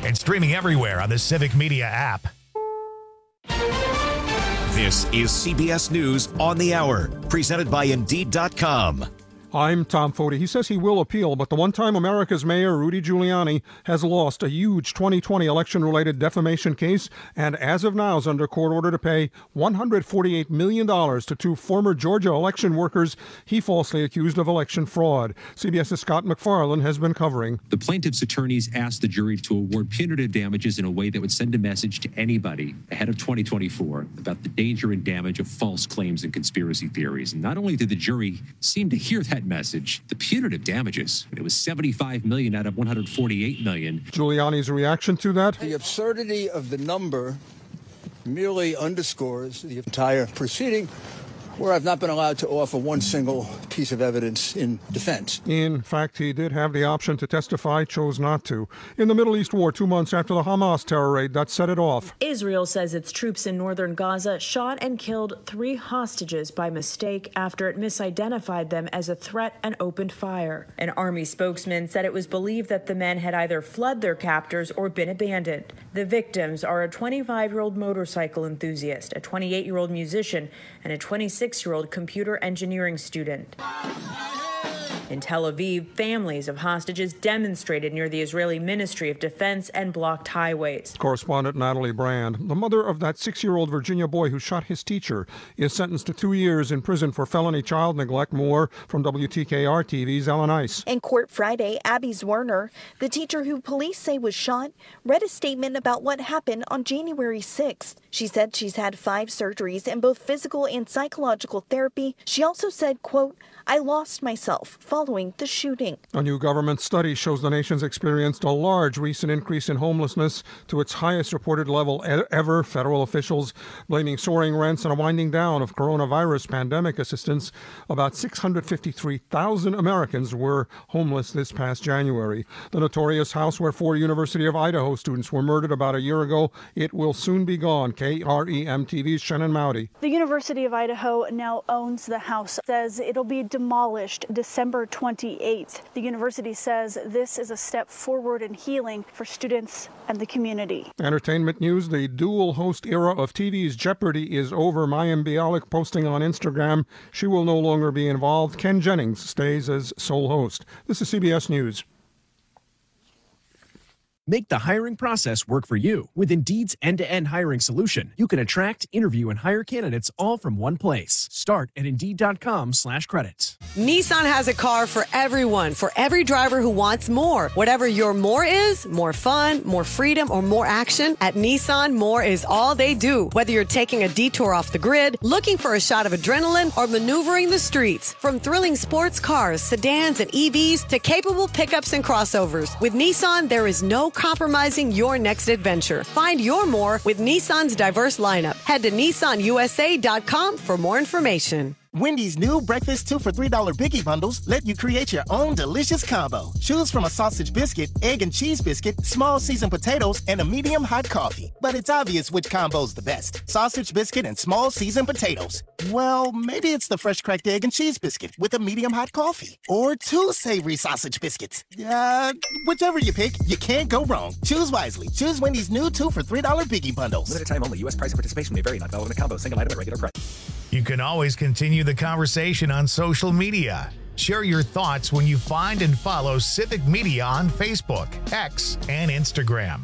and streaming everywhere on the Civic Media app. This is CBS News on the Hour, presented by Indeed.com. I'm Tom Foti. He says he will appeal, but the one-time America's mayor, Rudy Giuliani, has lost a huge 2020 election-related defamation case and as of now is under court order to pay $148 million to two former Georgia election workers he falsely accused of election fraud. CBS's Scott MacFarlane has been covering. The plaintiff's attorneys asked the jury to award punitive damages in a way that would send a message to anybody ahead of 2024 about the danger and damage of false claims and conspiracy theories. And not only did the jury seem to hear that message, the punitive damages, it was $75 million out of $148 million. Giuliani's reaction to that? The absurdity of the number merely underscores the entire proceeding, where I've not been allowed to offer one single piece of evidence in defense. In fact, he did have the option to testify, chose not to. In the Middle East war, 2 months after the Hamas terror raid that set it off. Israel says its troops in northern Gaza shot and killed 3 hostages by mistake after it misidentified them as a threat and opened fire. An army spokesman said it was believed that the men had either fled their captors or been abandoned. The victims are a 25-year-old motorcycle enthusiast, a 28-year-old musician, and a 26-year-old computer engineering student. In Tel Aviv, families of hostages demonstrated near the Israeli Ministry of Defense and blocked highways. Correspondent Natalie Brand, the mother of that 6-year-old Virginia boy who shot his teacher, is sentenced to 2 years in prison for felony child neglect. More from WTKR TV's Ellen Ice. In court Friday, Abby Zwerner, the teacher who police say was shot, read a statement about what happened on January 6th. She said she's had 5 surgeries and both physical and psychological therapy. She also said, quote, "I lost myself following the shooting." A new government study shows the nation's experienced a large recent increase in homelessness to its highest reported level ever. Federal officials blaming soaring rents and a winding down of coronavirus pandemic assistance. About 653,000 Americans were homeless this past January. The notorious house where 4 University of Idaho students were murdered about a year ago, it will soon be gone. KREM TV's Shannon Mowdy. The University of Idaho now owns the house, says it'll be demolished December 28th. The university says this is a step forward in healing for students and the community. Entertainment news, the dual host era of TV's Jeopardy is over. Mayim Bialik posting on Instagram she will no longer be involved. Ken Jennings stays as sole host. This is CBS News. Make the hiring process work for you. With Indeed's end-to-end hiring solution, you can attract, interview, and hire candidates all from one place. Start at Indeed.com/credits. Nissan has a car for everyone, for every driver who wants more. Whatever your more is, more fun, more freedom, or more action, at Nissan, more is all they do. Whether you're taking a detour off the grid, looking for a shot of adrenaline, or maneuvering the streets. From thrilling sports cars, sedans, and EVs to capable pickups and crossovers. With Nissan, there is no compromising your next adventure. Find your more with Nissan's diverse lineup. Head to nissanusa.com for more information. Wendy's new breakfast 2 for $3 Biggie Bundles let you create your own delicious combo. Choose from a sausage biscuit, egg and cheese biscuit, small seasoned potatoes, and a medium hot coffee. But it's obvious which combo's the best. Sausage biscuit and small seasoned potatoes. Well, maybe it's the fresh cracked egg and cheese biscuit with a medium hot coffee. Or 2 savory sausage biscuits. Whichever you pick, you can't go wrong. Choose wisely. Choose Wendy's new 2 for $3 Biggie Bundles. Limited time only. U.S. price and participation may vary. Not valid in a combo. Single item at regular price. You can always continue the conversation on social media. Share your thoughts when you find and follow Civic Media on Facebook, X, and Instagram.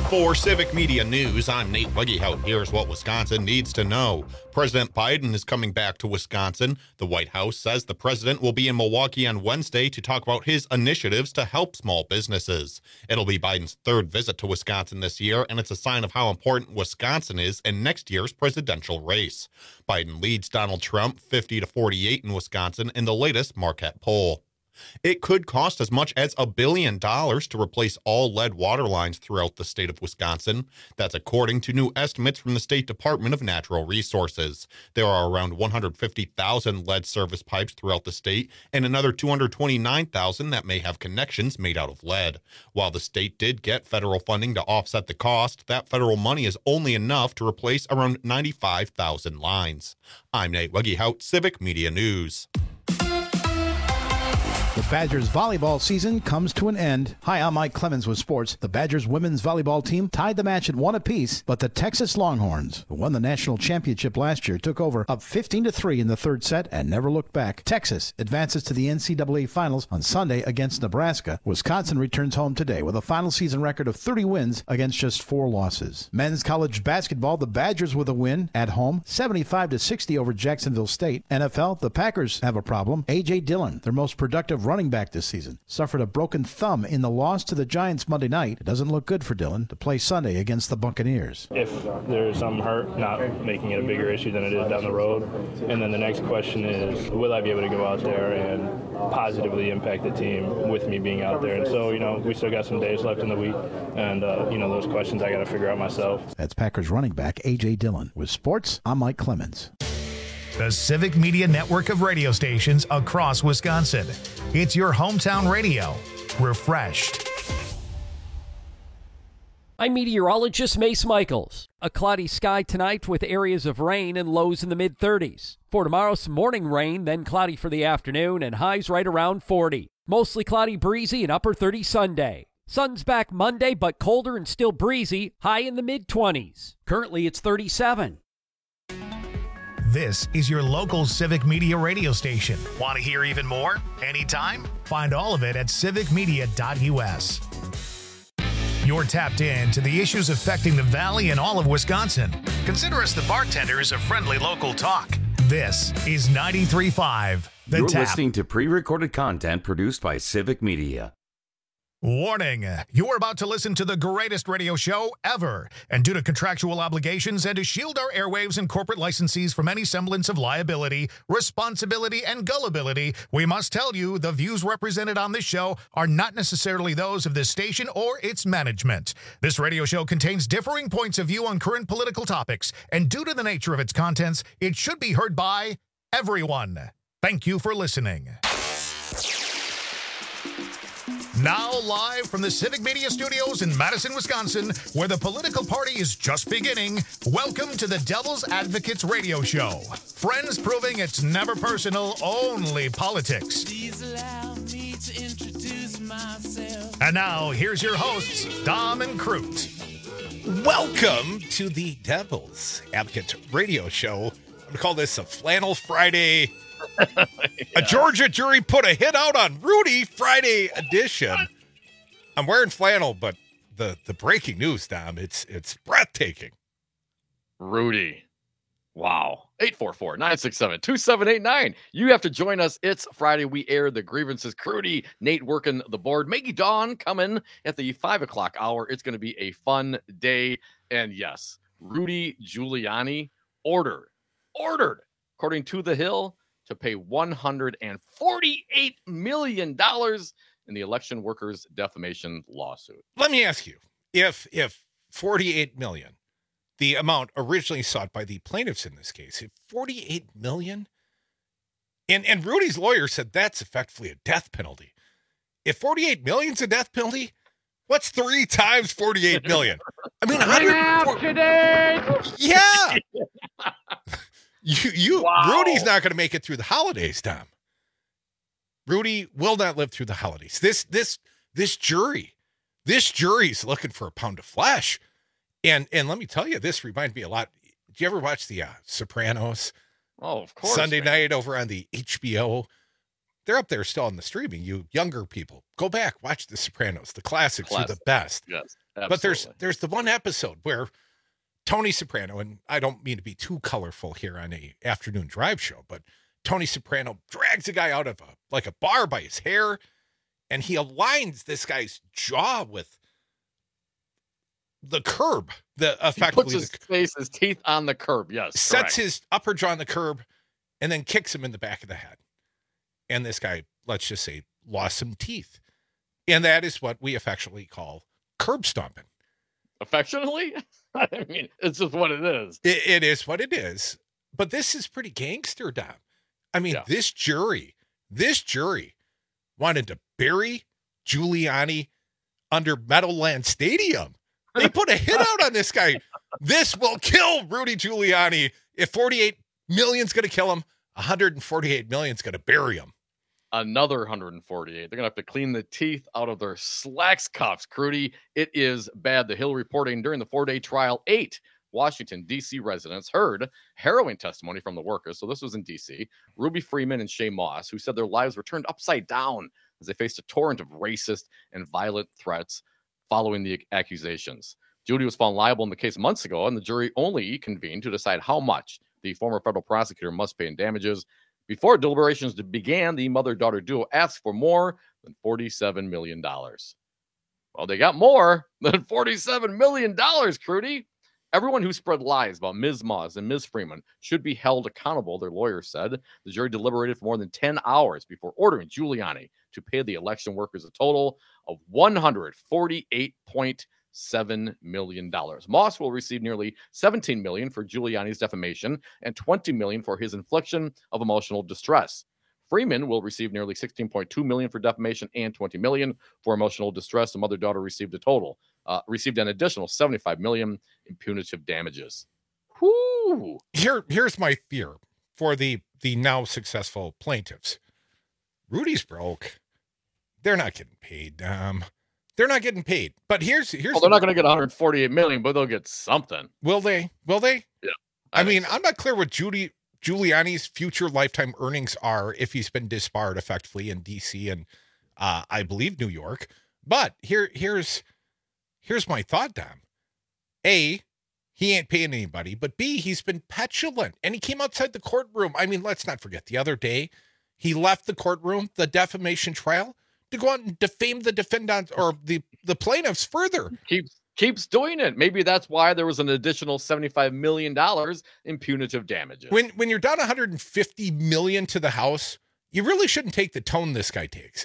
For Civic Media News, I'm Nate Weggehout. Here's what Wisconsin needs to know. President Biden is coming back to Wisconsin. The White House says the president will be in Milwaukee on Wednesday to talk about his initiatives to help small businesses. It'll be Biden's third visit to Wisconsin this year, and it's a sign of how important Wisconsin is in next year's presidential race. Biden leads Donald Trump 50-48 in Wisconsin in the latest Marquette poll. It could cost as much as $1 billion to replace all lead water lines throughout the state of Wisconsin. That's according to new estimates from the State Department of Natural Resources. There are around 150,000 lead service pipes throughout the state and another 229,000 that may have connections made out of lead. While the state did get federal funding to offset the cost, that federal money is only enough to replace around 95,000 lines. I'm Nate Weggehout, Civic Media News. The Badgers volleyball season comes to an end. Hi, I'm Mike Clemens with sports. The Badgers women's volleyball team tied the match at 1 apiece, but the Texas Longhorns, who won the national championship last year, took over up 15-3 in the third set and never looked back. Texas advances to the NCAA finals on Sunday against Nebraska. Wisconsin returns home today with a final season record of 30 wins against just 4 losses. Men's college basketball, the Badgers with a win at home, 75-60 over Jacksonville State. NFL, the Packers have a problem. A.J. Dillon, their most productive running back this season, suffered a broken thumb in the loss to the Giants Monday night. It doesn't look good for Dillon to play Sunday against the Buccaneers. If there's some hurt, not making it a bigger issue than it is down the road. And then the next question is, will I be able to go out there and positively impact the team with me being out there? And so, we still got some days left in the week. And, those questions I got to figure out myself. That's Packers running back A.J. Dillon. With sports, I'm Mike Clemens. The Civic Media network of radio stations across Wisconsin. It's your hometown radio. Refreshed. I'm meteorologist Mace Michaels. A cloudy sky tonight with areas of rain and lows in the mid-30s. For tomorrow, some morning rain, then cloudy for the afternoon and highs right around 40. Mostly cloudy, breezy, and upper 30 Sunday. Sun's back Monday, but colder and still breezy, high in the mid-20s. Currently, it's 37. This is your local Civic Media radio station. Want to hear even more? Anytime? Find all of it at civicmedia.us. You're tapped in to the issues affecting the Valley and all of Wisconsin. Consider us the bartenders of friendly local talk. This is 93.5 The You're Tap. listening to pre-recorded content produced by Civic Media. Warning, you're about to listen to the greatest radio show ever. And due to contractual obligations and to shield our airwaves and corporate licensees from any semblance of liability, responsibility, and gullibility, we must tell you the views represented on this show are not necessarily those of this station or its management. This radio show contains differing points of view on current political topics, and due to the nature of its contents, it should be heard by everyone. Thank you for listening. Now live from the Civic Media Studios in Madison, Wisconsin, where the political party is just beginning, welcome to the Devil's Advocates Radio Show. Friends proving it's never personal, only politics. Please allow me to introduce myself. And now, here's your hosts, Dom and Crute. Welcome to the Devil's Advocates Radio Show. I'm going to call this a Flannel Friday. Yeah. A Georgia jury put a hit out on Rudy Friday edition. I'm wearing flannel, but the breaking news, Dom, it's breathtaking. Rudy. Wow. 844-967-2789. You have to join us. It's Friday. We air the grievances. Crudy, Nate working the board. Maggie Dawn coming at the 5 o'clock hour. It's going to be a fun day. And yes, Rudy Giuliani ordered, according to The Hill, to pay $148 million in the election workers' defamation lawsuit. Let me ask you, if $48 million, the amount originally sought by the plaintiffs in this case, if $48 million, and Rudy's lawyer said that's effectively a death penalty. If $48 million's a death penalty, what's 3 times $48 million? I mean, 104. Yeah. Wow. Rudy's not going to make it through the holidays, Tom. Rudy will not live through the holidays. This jury's looking for a pound of flesh. And let me tell you, this reminds me a lot. Do you ever watch the Sopranos? Oh, of course. Sunday night over on the HBO. They're up there still on the streaming. You younger people, go back, watch the Sopranos. The classics are the best. Yes. But there's the one episode where Tony Soprano, and I don't mean to be too colorful here on a afternoon drive show, but Tony Soprano drags a guy out of a bar by his hair, and he aligns this guy's jaw with the curb. He puts his teeth on the curb. Yes, sets his upper jaw on the curb, and then kicks him in the back of the head. And this guy, let's just say, lost some teeth, and that is what we affectionately call curb stomping. Affectionately? I mean, it's just what it is. It is what it is. But this is pretty gangster, Dom. I mean, this jury wanted to bury Giuliani under Meadowlands Stadium. They put a hit out on this guy. This will kill Rudy Giuliani. If 48 million's going to kill him, 148 million's going to bury him. Another 148. They're going to have to clean the teeth out of their slacks cuffs, Crudy. It is bad. The Hill reporting during the 4-day trial, 8 Washington, D.C. residents heard harrowing testimony from the workers. So this was in D.C. Ruby Freeman and Shay Moss, who said their lives were turned upside down as they faced a torrent of racist and violent threats following the accusations. Judy was found liable in the case months ago, and the jury only convened to decide how much the former federal prosecutor must pay in damages. Before deliberations began, the mother-daughter duo asked for more than $47 million. Well, they got more than $47 million, Crudy. Everyone who spread lies about Ms. Moss and Ms. Freeman should be held accountable, their lawyer said. The jury deliberated for more than 10 hours before ordering Giuliani to pay the election workers a total of $148.7 million. Moss will receive nearly $17 million for Giuliani's defamation and $20 million for his infliction of emotional distress. Freeman will receive nearly $16.2 million for defamation and $20 million for emotional distress. The mother-daughter received an additional $75 million in punitive damages. Whoo! Here's my fear for the now successful plaintiffs. Rudy's broke. They're not getting paid. They're not getting paid. But here's well, they're not going to get $148 million, but they'll get something. Will they? Yeah. I mean, I'm not clear what Giuliani's future lifetime earnings are if he's been disbarred effectively in D.C. and I believe New York. But here's my thought, Dom. A, he ain't paying anybody. But B, he's been petulant. And he came outside the courtroom. I mean, let's not forget the other day, he left the courtroom, the defamation trial, to go out and defame the defendant or the plaintiffs further. Keeps doing it. Maybe that's why there was an additional $75 million in punitive damages. When you're down $150 million to the house, you really shouldn't take the tone this guy takes.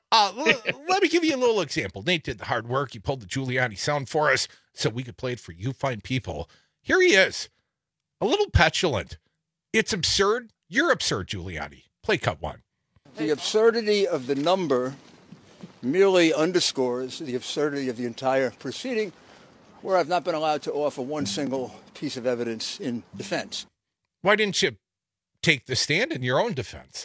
Let me give you a little example. Nate did the hard work. He pulled the Giuliani sound for us so we could play it for you fine people. Here he is, a little petulant. It's absurd. You're absurd, Giuliani. Play cut 1. The absurdity of the number merely underscores the absurdity of the entire proceeding, where I've not been allowed to offer one single piece of evidence in defense. Why didn't you take the stand in your own defense?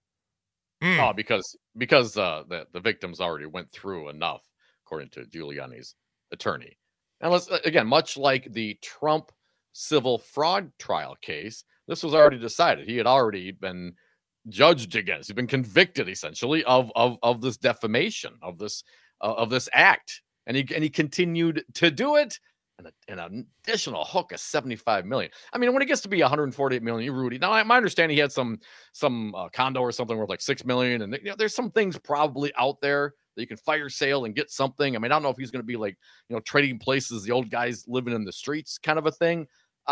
Oh, because the victims already went through enough, according to Giuliani's attorney. And again, much like the Trump civil fraud trial case, this was already decided. He had already been judged against. He's been convicted essentially of this defamation, of this act, and he continued to do it. And an additional hook of $75 million. I mean, when it gets to be $148 million, Rudy. Now, my understanding, he had some condo or something worth like $6 million, and there's some things probably out there that you can fire sale and get something. I mean, I don't know if he's going to be like trading places, the old guys living in the streets kind of a thing.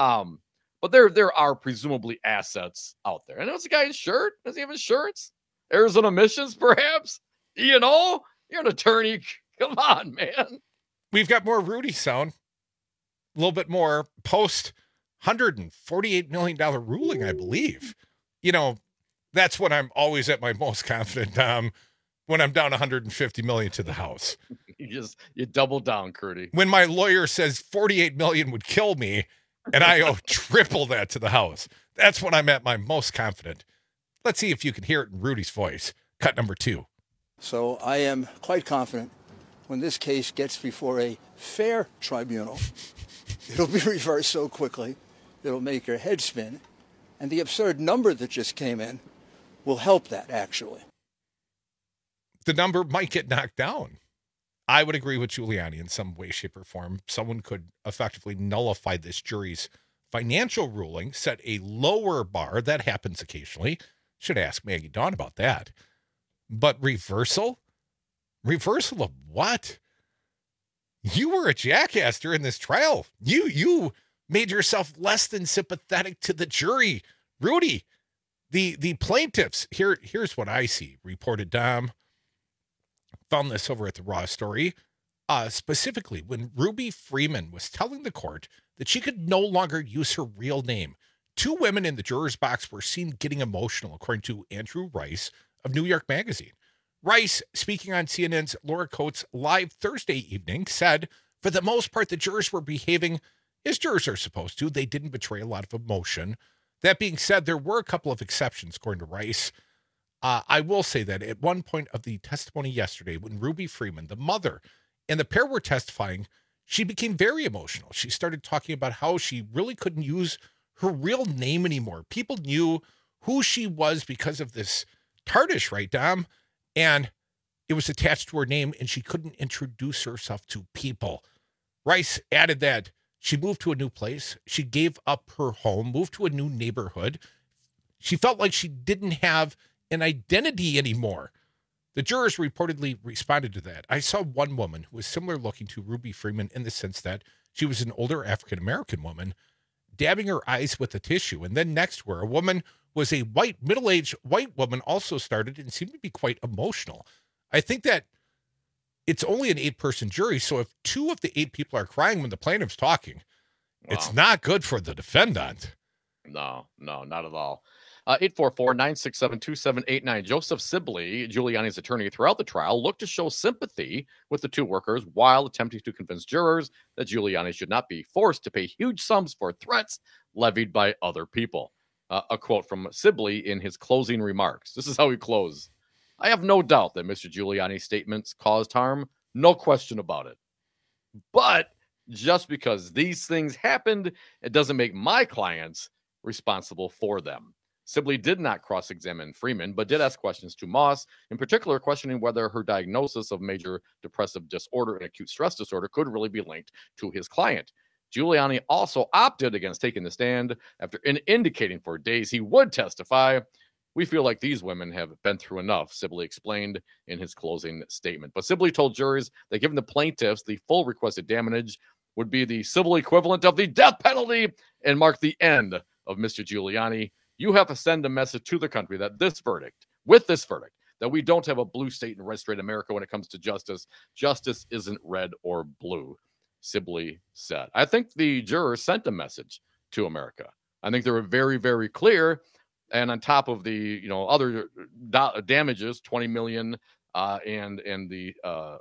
But there are presumably assets out there. And there's a guy's shirt. Does he have insurance? Arizona Missions, perhaps? You're an attorney. Come on, man. We've got more Rudy sound. A little bit more post $148 million ruling, I believe. That's when I'm always at my most confident, when I'm down $150 million to the house. You double down, Crudy. When my lawyer says $48 million would kill me, and I owe triple that to the house. That's when I'm at my most confident. Let's see if you can hear it in Rudy's voice. Cut number 2. So I am quite confident when this case gets before a fair tribunal, it'll be reversed so quickly, it'll make your head spin. And the absurd number that just came in will help that, actually. The number might get knocked down. I would agree with Giuliani in some way, shape, or form. Someone could effectively nullify this jury's financial ruling, set a lower bar. That happens occasionally. Should ask Maggie Dawn about that. But reversal? Reversal of what? You were a jackass during this trial. You made yourself less than sympathetic to the jury. Rudy, the plaintiffs, here's what I see, reported Dom. Found this over at the Raw Story. Specifically, when Ruby Freeman was telling the court that she could no longer use her real name, 2 women in the juror's box were seen getting emotional, according to Andrew Rice of New York Magazine. Rice, speaking on CNN's Laura Coates live Thursday evening, said, for the most part, the jurors were behaving as jurors are supposed to. They didn't betray a lot of emotion. That being said, there were a couple of exceptions, according to Rice. I will say that at one point of the testimony yesterday, when Ruby Freeman, the mother, and the pair were testifying, she became very emotional. She started talking about how she really couldn't use her real name anymore. People knew who she was because of this tarnish, right, Dom? And it was attached to her name, and she couldn't introduce herself to people. Rice added that she moved to a new place. She gave up her home, moved to a new neighborhood. She felt like she didn't have an identity anymore. The jurors reportedly responded to that. I saw one woman who was similar looking to Ruby Freeman in the sense that she was an older African-American woman, dabbing her eyes with a tissue. And then next to her, a woman was a white, middle-aged white woman, also started and seemed to be quite emotional. I think that it's only an 8-person jury, so if 2 of the 8 people are crying when the plaintiff's talking, it's not good for the defendant. No, not at all. 844-967-2789. Joseph Sibley, Giuliani's attorney throughout the trial, looked to show sympathy with the 2 workers while attempting to convince jurors that Giuliani should not be forced to pay huge sums for threats levied by other people. A quote from Sibley in his closing remarks. This is how he closed. I have no doubt that Mr. Giuliani's statements caused harm. No question about it. But just because these things happened, it doesn't make my clients responsible for them. Sibley did not cross-examine Freeman, but did ask questions to Moss, in particular questioning whether her diagnosis of major depressive disorder and acute stress disorder could really be linked to his client. Giuliani also opted against taking the stand after indicating for days he would testify. We feel like these women have been through enough, Sibley explained in his closing statement. But Sibley told juries that giving the plaintiffs the full requested damage would be the civil equivalent of the death penalty and mark the end of Mr. Giuliani. You have to send a message to the country that with this verdict, that we don't have a blue state and red state America when it comes to justice. Justice isn't red or blue, Sibley said. I think the jurors sent a message to America. I think they were very, very clear. And on top of the, other damages, $20 million, and the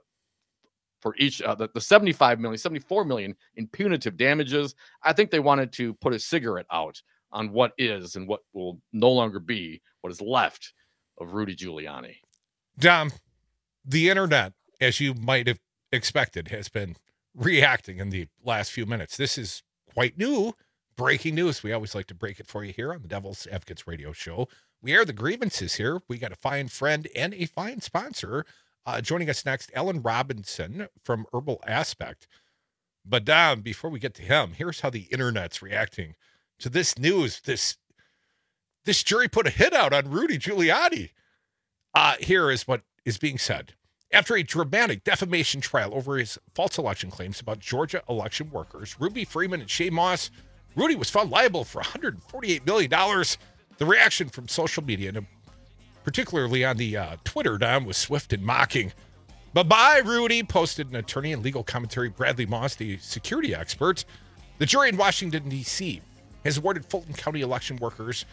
for each the $74 million in punitive damages, I think they wanted to put a cigarette out on what is and what will no longer be what is left of Rudy Giuliani. Dom, the internet, as you might have expected, has been reacting in the last few minutes. This is quite new. Breaking news. We always like to break it for you here on the Devil's Advocates Radio Show. We air the grievances here. We got a fine friend and a fine sponsor. Joining us next, Ellen Robinson from Herbal Aspect. But Dom, before we get to him, here's how the internet's reacting to this news. This jury put a hit out on Rudy Giuliani. Here is what is being said. After a dramatic defamation trial over his false election claims about Georgia election workers, Ruby Freeman and Shay Moss, Rudy was found liable for $148 million. The reaction from social media, and particularly on the Twitter, Dom, was swift and mocking. Bye-bye, Rudy, posted an attorney and legal commentary, Bradley Moss, the security expert. The jury in Washington, D.C. has awarded Fulton County election workers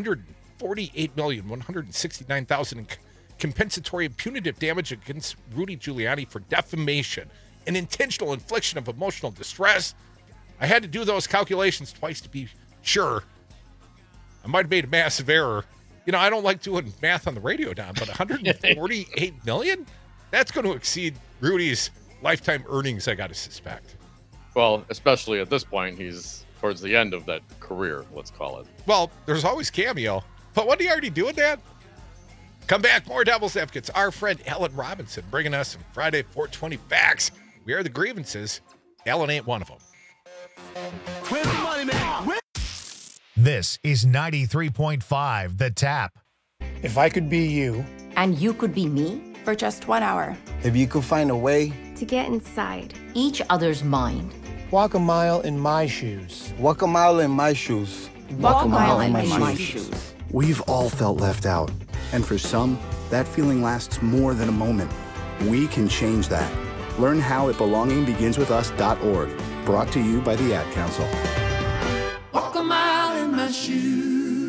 $148,169,000 in compensatory and punitive damage against Rudy Giuliani for defamation and intentional infliction of emotional distress. I had to do those calculations twice to be sure. I might have made a massive error. I don't like doing math on the radio, Don, but $148 million? That's going to exceed Rudy's lifetime earnings, I got to suspect. Well, especially at this point, he's towards the end of that career, let's call it. Well, there's always Cameo. But wasn't he already doing that? Come back, more Devil's Advocates. Our friend Alan Robinson bringing us some Friday 420 facts. We are the grievances. Alan ain't one of them. Where's the money, man? This is 93.5 The Tap. If I could be you. And you could be me for just 1 hour. If you could find a way To get inside each other's mind. Walk a mile in my shoes. Walk a mile in my shoes. Walk a mile in my shoes. We've all felt left out. And for some, that feeling lasts more than a moment. We can change that. Learn how at belongingbeginswithus.org. Brought to you by the Ad Council. Walk a mile in my shoes.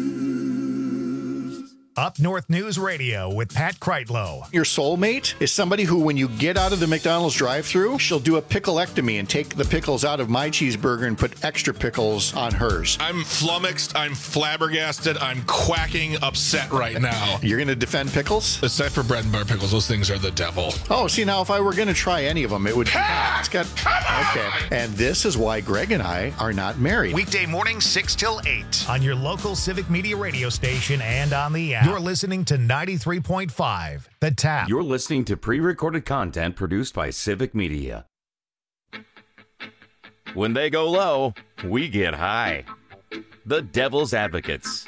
Up North News Radio with Pat Kreitlow. Your soulmate is somebody who, when you get out of the McDonald's drive-thru, she'll do a picklectomy and take the pickles out of my cheeseburger and put extra pickles on hers. I'm flummoxed. I'm flabbergasted. I'm quacking upset right now. You're going to defend pickles? Except for bread and butter pickles. Those things are the devil. Oh, see, now if I were going to try any of them, it would... It's got... Okay. And this is why Greg and I are not married. Weekday mornings 6 till 8 on your local Civic Media radio station and on the app. You're listening to 93.5 The Tap. You're listening to pre-recorded content produced by Civic Media. When they go low, we get high. The Devil's Advocates.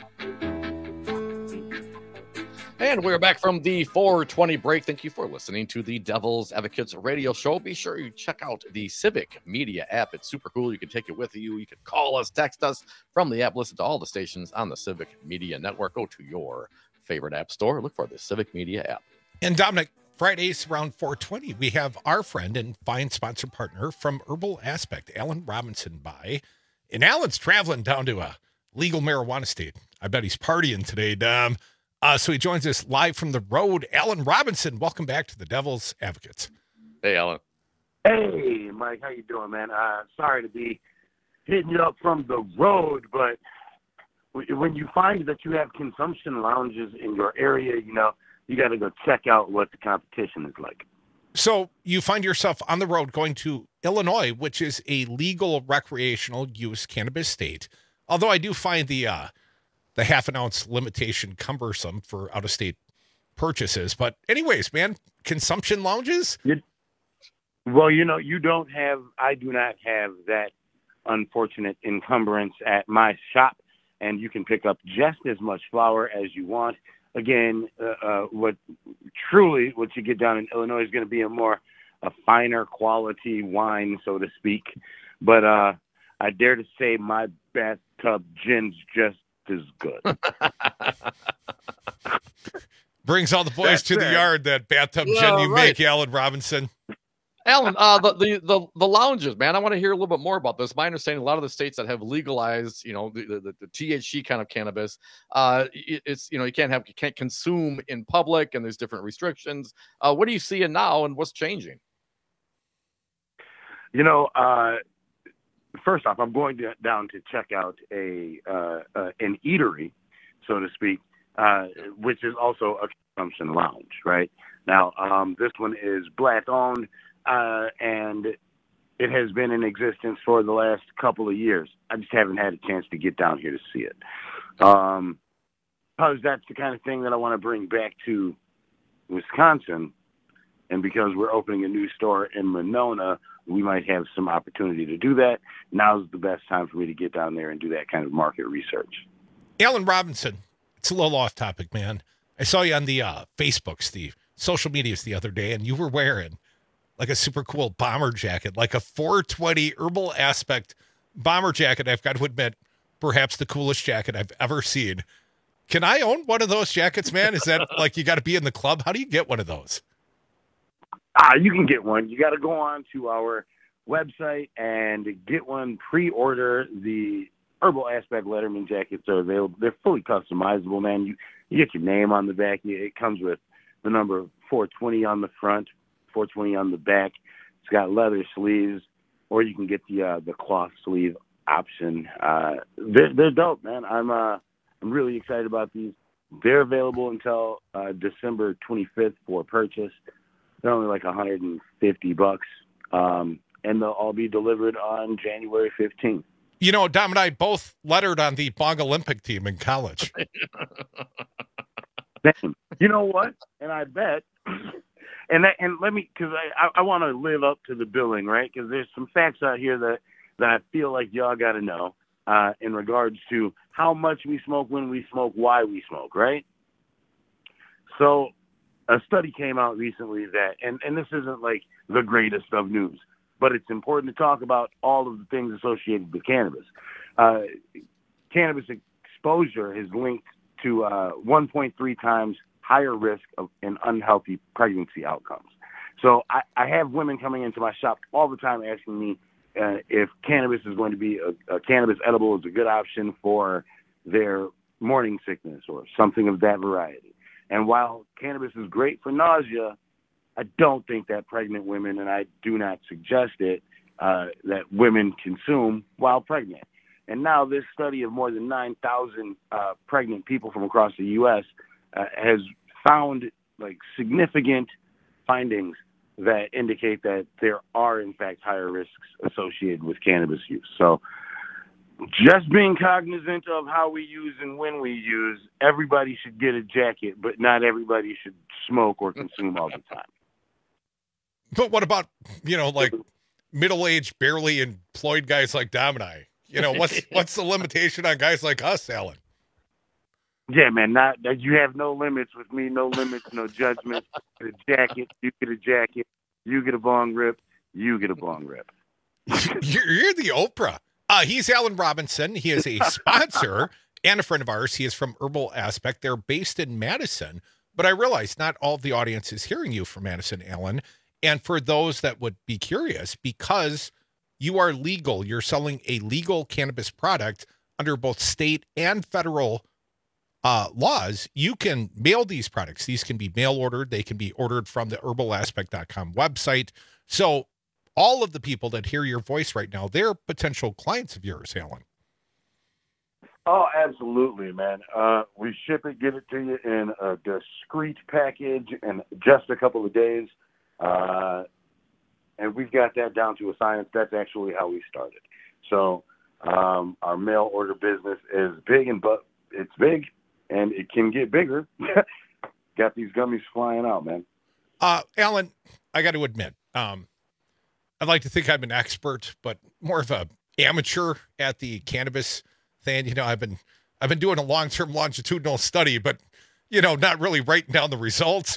And we're back from the 420 break. Thank you for listening to the Devil's Advocates radio show. Be sure you check out the Civic Media app. It's super cool. You can take it with you. You can call us, text us from the app. Listen to all the stations on the Civic Media network. Go to your favorite app store. Look for the Civic Media app. And Dominic, Fridays around 420, we have our friend and fine sponsor partner from Herbal Aspect, Alan Robinson, by. And Alan's traveling down to a legal marijuana state. I bet he's partying today, Dom. So he joins us live from the road. Alan Robinson, welcome back to the Devil's Advocates. Hey, Alan. Hey, Mike, how you doing, man? Sorry to be hitting you up from the road, but when you find that you have consumption lounges in your area, you know, you got to go check out what the competition is like. So you find yourself on the road going to Illinois, which is a legal recreational use cannabis state. Although I do find the half an ounce limitation cumbersome for out of state purchases. But anyways, man, consumption lounges. Well, you know, I do not have that unfortunate encumbrance at my shop, and you can pick up just as much flower as you want. Again, what you get down in Illinois is going to be a finer quality wine, so to speak. But I dare to say my bathtub gin's just as good. Brings all the boys to the yard, that bathtub gin you make, Alan Robinson. Alan, the lounges, man, I want to hear a little bit more about this. My understanding, a lot of the states that have legalized, you know, the THC kind of cannabis, it's, you know, you can't consume in public, and there's different restrictions. What are you seeing now, and what's changing? You know, first off, I'm going down to check out an eatery, so to speak, which is also a consumption lounge. Right now, this one is Black owned. And it has been in existence for the last couple of years. I just haven't had a chance to get down here to see it. Because that's the kind of thing that I want to bring back to Wisconsin. And because we're opening a new store in Monona, we might have some opportunity to do that. Now's the best time for me to get down there and do that kind of market research. Alan Robinson, it's a little off topic, man. I saw you on the Facebooks, the social medias the other day, and you were wearing like a super cool bomber jacket, like a 420 Herbal Aspect bomber jacket. I've got to admit, perhaps the coolest jacket I've ever seen. Can I own one of those jackets, man? Is that like you got to be in the club? How do you get one of those? You can get one. You got to go on to our website and get one. Pre-order. The Herbal Aspect Letterman jackets are available. They're fully customizable, man. You get your name on the back. It comes with the number 420 on the front, 420 on the back. It's got leather sleeves, or you can get the cloth sleeve option. They're dope, man. I'm really excited about these. They're available until December 25th for purchase. They're only like $150, and they'll all be delivered on January 15th. You know, Dom and I both lettered on the Bong Olympic team in college. Same. You know what? And I bet, and let me, because I want to live up to the billing, right? Because there's some facts out here that I feel like y'all got to know in regards to how much we smoke, when we smoke, why we smoke, right? So a study came out recently that, and this isn't like the greatest of news, but it's important to talk about all of the things associated with cannabis. Cannabis exposure is linked to 1.3 times higher risk of an unhealthy pregnancy outcomes. So I have women coming into my shop all the time asking me if cannabis is going to be a cannabis edible is a good option for their morning sickness or something of that variety. And while cannabis is great for nausea, I don't think that pregnant women, and I do not suggest it, that women consume while pregnant. And now this study of more than 9,000 pregnant people from across the U.S. Has found like significant findings that indicate that there are, in fact, higher risks associated with cannabis use. So just being cognizant of how we use and when we use, everybody should get a jacket, but not everybody should smoke or consume all the time. But what about, like middle-aged, barely employed guys like Dom and I? What's the limitation on guys like us, Alan? Yeah, man, not that you have no limits with me, no limits, no judgment. Get a jacket, you get a jacket, you get a bong rip, you get a bong rip. You're the Oprah. He's Alan Robinson. He is a sponsor and a friend of ours. He is from Herbal Aspect. They're based in Madison, but I realize not all of the audience is hearing you from Madison, Alan. And for those that would be curious, because you are legal, you're selling a legal cannabis product under both state and federal laws, you can mail these products. These can be mail ordered. They can be ordered from the herbalaspect.com website. So all of the people that hear your voice right now, they're potential clients of yours, Alan. Oh, absolutely, man. We ship it, get it to you in a discreet package in just a couple of days. And we've got that down to a science. That's actually how we started. So our mail order business is big, but it's big. And it can get bigger. Got these gummies flying out, man. Alan, I got to admit, I'd like to think I'm an expert, but more of a amateur at the cannabis thing. I've been doing a long-term longitudinal study, but not really writing down the results.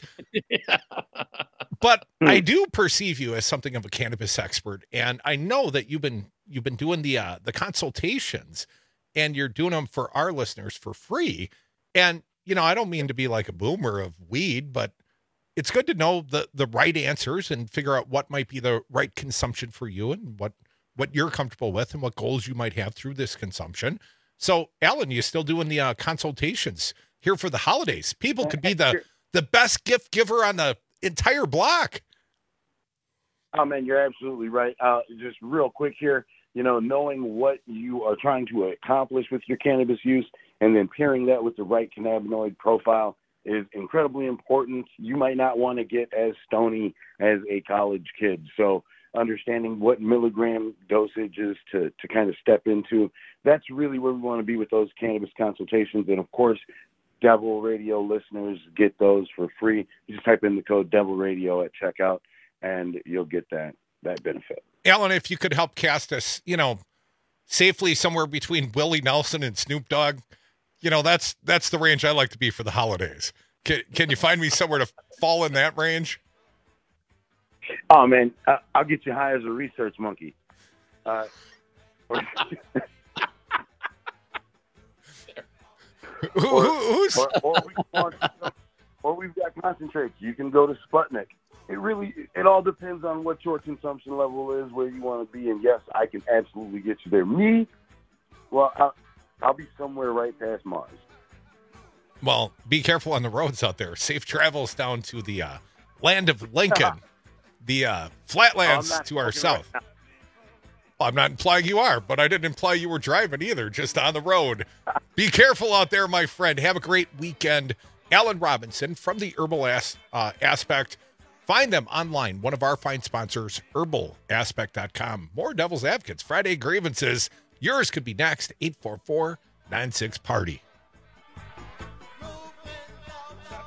But I do perceive you as something of a cannabis expert, and I know that you've been doing the consultations, and you're doing them for our listeners for free. And, I don't mean to be like a boomer of weed, but it's good to know the right answers and figure out what might be the right consumption for you and what you're comfortable with and what goals you might have through this consumption. So, Alan, you still doing the consultations here for the holidays? People could be the best gift giver on the entire block. Oh, man, you're absolutely right. Just real quick here, knowing what you are trying to accomplish with your cannabis use and then pairing that with the right cannabinoid profile is incredibly important. You might not want to get as stony as a college kid. So understanding what milligram dosages to kind of step into, that's really where we want to be with those cannabis consultations. And, of course, Devil Radio listeners get those for free. You just type in the code Devil Radio at checkout, and you'll get that benefit. Alan, if you could help cast us, safely somewhere between Willie Nelson and Snoop Dogg, that's the range I like to be for the holidays. Can you find me somewhere to fall in that range? Oh, man, I'll get you high as a research monkey. Or we've got concentrates. You can go to Sputnik. It all depends on what your consumption level is, where you want to be. And yes, I can absolutely get you there. Me, well, I'll be somewhere right past Mars. Well, be careful on the roads out there. Safe travels down to the land of Lincoln, the flatlands to our south. Right, well, I'm not implying you are, but I didn't imply you were driving either, just on the road. Be careful out there, my friend. Have a great weekend. Alan Robinson from the Herbal Aspect. Find them online. One of our fine sponsors, herbalaspect.com. More Devil's Advocates. Friday grievances. Yours could be next. 844-96-PARTY.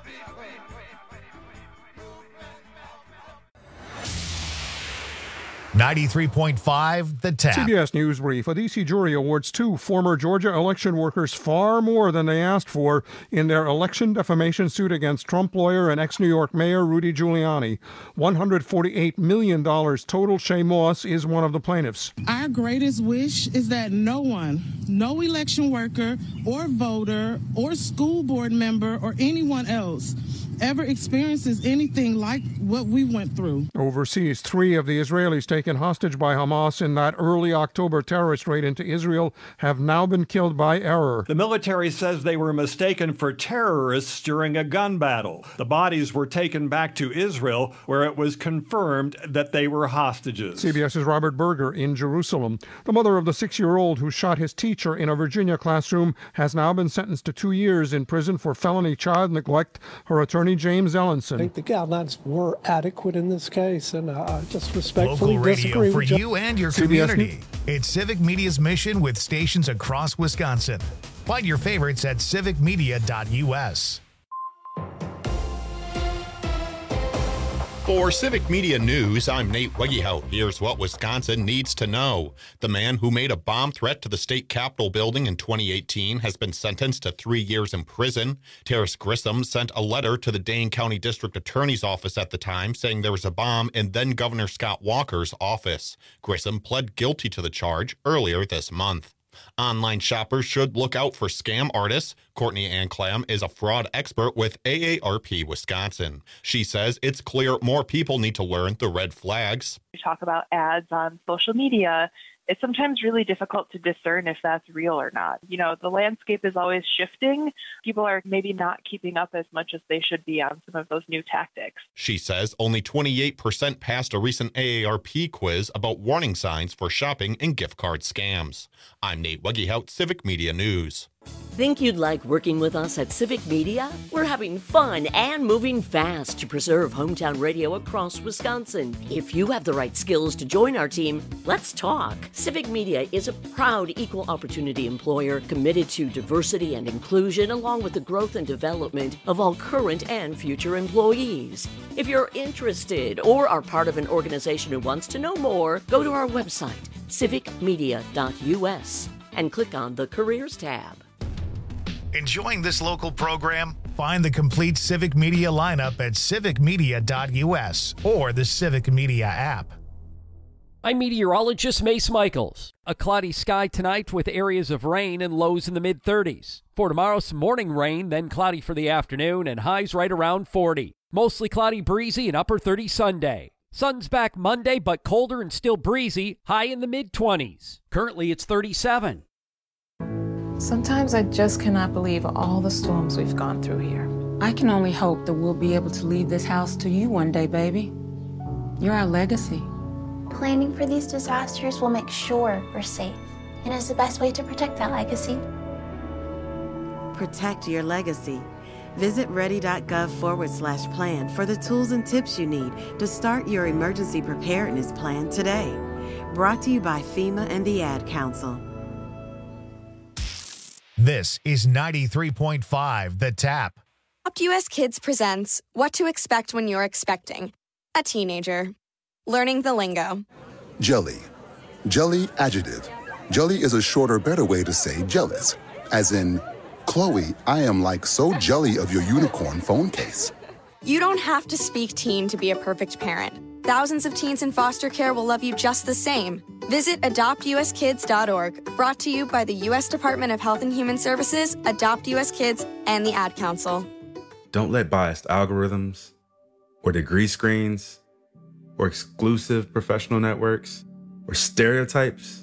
93.5 The Tap. CBS News Brief. A D.C. jury awards 2 former Georgia election workers far more than they asked for in their election defamation suit against Trump lawyer and ex-New York Mayor Rudy Giuliani. $148 million total. Shay Moss is one of the plaintiffs. Our greatest wish is that no one, no election worker or voter or school board member or anyone else ever experiences anything like what we went through. Overseas, 3 of the Israelis taken hostage by Hamas in that early October terrorist raid into Israel have now been killed by error. The military says they were mistaken for terrorists during a gun battle. The bodies were taken back to Israel, where it was confirmed that they were hostages. CBS's Robert Berger in Jerusalem. The mother of the 6-year-old who shot his teacher in a Virginia classroom has now been sentenced to 2 years in prison for felony child neglect. Her attorney James Ellenson. I think the guidelines were adequate in this case, and I just respectfully Local radio disagree for with you and your community. It's Civic Media's mission with stations across Wisconsin. Find your favorites at civicmedia.us. For Civic Media News, I'm Nate Wegehout. Here's what Wisconsin needs to know. The man who made a bomb threat to the state capitol building in 2018 has been sentenced to 3 years in prison. Terrace Grissom sent a letter to the Dane County District Attorney's Office at the time saying there was a bomb in then Governor Scott Walker's office. Grissom pled guilty to the charge earlier this month. Online shoppers should look out for scam artists. Courtney Ann Clam is a fraud expert with AARP Wisconsin. She says it's clear more people need to learn the red flags. We talk about ads on social media. It's sometimes really difficult to discern if that's real or not. You know, the landscape is always shifting. People are maybe not keeping up as much as they should be on some of those new tactics. She says only 28% passed a recent AARP quiz about warning signs for shopping and gift card scams. I'm Nate Wegehout, Civic Media News. Think you'd like working with us at Civic Media? We're having fun and moving fast to preserve hometown radio across Wisconsin. If you have the right skills to join our team, let's talk. Civic Media is a proud equal opportunity employer committed to diversity and inclusion along with the growth and development of all current and future employees. If you're interested or are part of an organization who wants to know more, go to our website, civicmedia.us, and click on the Careers tab. Enjoying this local program? Find the complete Civic Media lineup at civicmedia.us or the Civic Media app. I'm meteorologist Mace Michaels. A cloudy sky tonight with areas of rain and lows in the mid-30s. For tomorrow, some morning rain, then cloudy for the afternoon and highs right around 40. Mostly cloudy, breezy, and upper 30 Sunday. Sun's back Monday, but colder and still breezy, high in the mid-20s. Currently, it's 37. Sometimes I just cannot believe all the storms we've gone through here. I can only hope that we'll be able to leave this house to you one day, baby. You're our legacy. Planning for these disasters will make sure we're safe, and is the best way to protect that legacy. Protect your legacy. Visit ready.gov/plan for the tools and tips you need to start your emergency preparedness plan today. Brought to you by FEMA and the Ad Council. This is 93.5 The Tap. AdoptUS Kids presents What to Expect When You're Expecting a Teenager. Learning the lingo. Jelly. Jelly adjective. Jelly is a shorter, better way to say jealous. As in, Chloe, I am like so jelly of your unicorn phone case. You don't have to speak teen to be a perfect parent. Thousands of teens in foster care will love you just the same. Visit adoptuskids.org, brought to you by the U.S. Department of Health and Human Services, Adopt U.S. Kids, and the Ad Council. Don't let biased algorithms or degree screens or exclusive professional networks or stereotypes.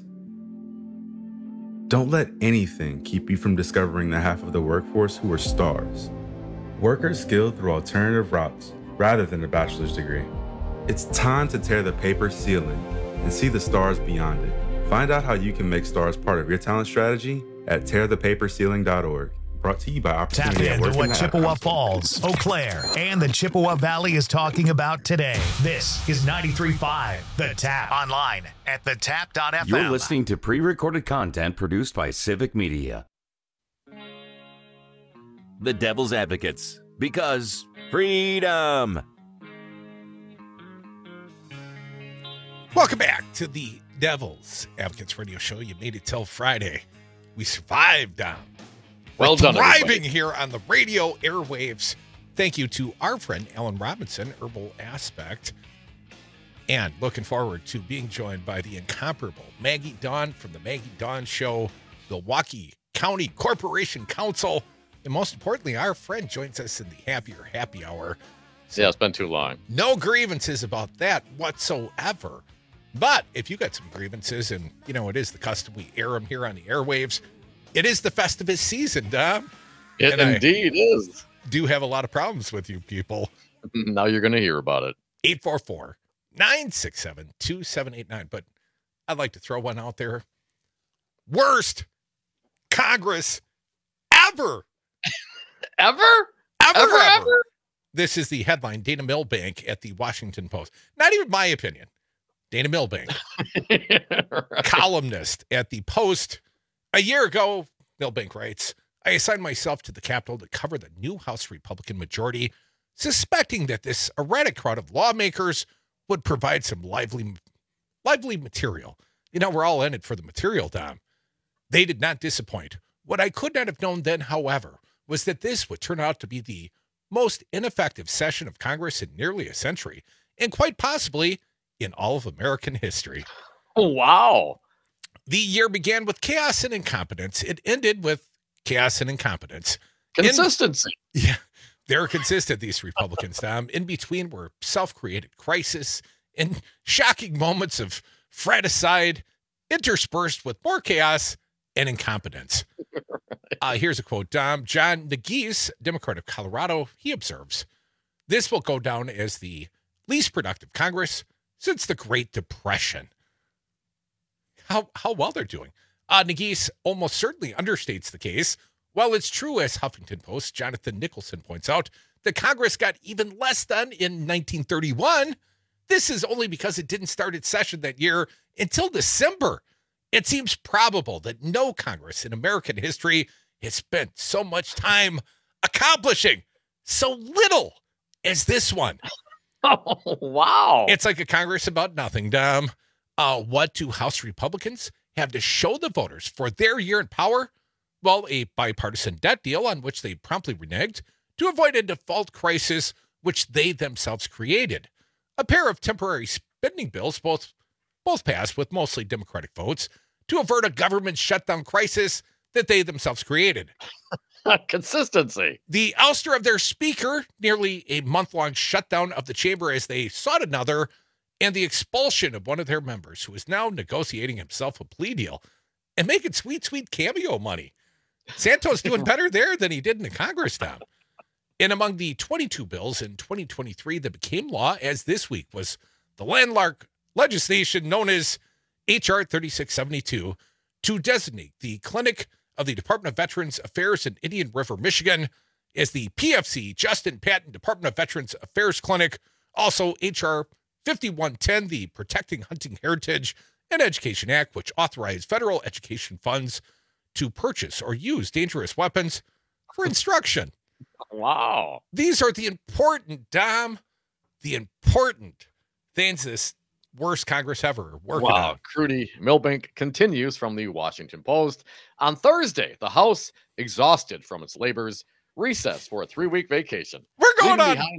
Don't let anything keep you from discovering the half of the workforce who are stars. Workers skilled through alternative routes rather than a bachelor's degree. It's time to tear the paper ceiling and see the stars beyond it. Find out how you can make stars part of your talent strategy at tearthepaperceiling.org. Brought to you by Opportunity Tap into what Chippewa Falls, Eau Claire, and the Chippewa Valley is talking about today. This is 93.5 The Tap. Online at thetap.fm. You're listening to pre-recorded content produced by Civic Media. The Devil's Advocates, because freedom. Welcome back to the Devil's Advocates Radio Show. You made it till Friday. We survived, Dom. Well done, thriving everybody. here on the radio airwaves. Thank you to our friend Alan Robinson, Herbal Aspect. And looking forward to being joined by the incomparable Maggie Dawn from the Maggie Dawn Show, Milwaukee County Corporation Council. And most importantly, our friend joins us in the Happier Happy Hour. Yeah, it's been too long. No grievances about that whatsoever. But if you got some grievances, and, you know, it is the custom, we air them here on the airwaves. It is the Festivus season, Dom. It indeed is. Do have a lot of problems with you people. Now you're going to hear about it. 844-967-2789. But I'd like to throw one out there. Worst Congress ever. Ever? Ever? This is the headline. Dana Milbank at the Washington Post. Not even my opinion. Dana Milbank, right. Columnist at the Post. A year ago, Milbank writes, I assigned myself to the Capitol to cover the new House Republican majority, suspecting that this erratic crowd of lawmakers would provide some lively material. You know, we're all in it for the material, Dom. They did not disappoint. What I could not have known then, however, was that this would turn out to be the most ineffective session of Congress in nearly a century, and quite possibly in all of American history. Oh, wow. The year began with chaos and incompetence. It ended with chaos and incompetence. Consistency. Yeah, they're consistent, these Republicans, Tom. In between were self-created crisis and shocking moments of fratricide interspersed with more chaos and incompetence. Here's a quote, Dom. John Nagis, Democrat of Colorado, he observes, this will go down as the least productive Congress since the Great Depression. How well they're doing. Nagis almost certainly understates the case. While it's true, as Huffington Post Jonathan Nicholson points out, that Congress got even less done in 1931, this is only because it didn't start its session that year until December. It seems probable that no Congress in American history has spent so much time accomplishing so little as this one. Oh, wow. It's like a Congress about nothing, Dom. What do House Republicans have to show the voters for their year in power? Well, a bipartisan debt deal on which they promptly reneged to avoid a default crisis which they themselves created. A pair of temporary spending bills, both passed with mostly Democratic votes, to avert a government shutdown crisis that they themselves created. Consistency. The ouster of their speaker, nearly a month-long shutdown of the chamber as they sought another, and the expulsion of one of their members who is now negotiating himself a plea deal and making sweet, sweet cameo money. Santos doing better there than he did in the Congress now. And among the 22 bills in 2023 that became law as this week was the landmark legislation known as H.R. 3672 to designate the Clinic of the Department of Veterans Affairs in Indian River, Michigan as the PFC Justin Patton Department of Veterans Affairs Clinic. Also H.R. 5110, the Protecting Hunting Heritage and Education Act, which authorized federal education funds to purchase or use dangerous weapons for instruction. Wow. These are the important, Dom, the important things this worst Congress ever working on. Crudy Milbank continues from the Washington Post. On Thursday, the House, exhausted from its labors, recessed for a 3-week vacation. We're going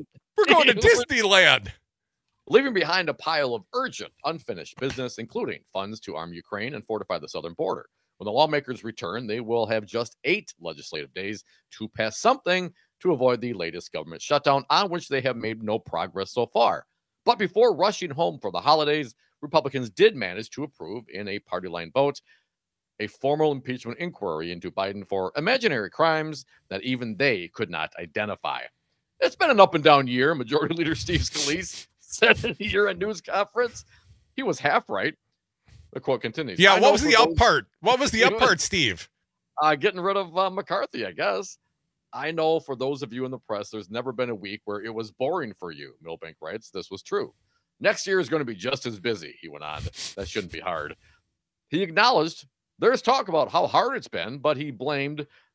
to Disneyland. Leaving behind a pile of urgent, unfinished business, including funds to arm Ukraine and fortify the southern border. When the lawmakers return, they will have just 8 legislative days to pass something to avoid the latest government shutdown, on which they have made no progress so far. But before rushing home for the holidays, Republicans did manage to approve, in a party line vote, a formal impeachment inquiry into Biden for imaginary crimes that even they could not identify. It's been an up and down year, Majority Leader Steve Scalise said in a year-end news conference. He was half right. The quote continues. Yeah, what was the up part? What was the up part, Steve? Getting rid of McCarthy, I guess. I know for those of you in the press, there's never been a week where it was boring for you, Milbank writes. This was true. Next year is going to be just as busy, he went on. That shouldn't be hard. He acknowledged there's talk about how hard it's been, but he blamed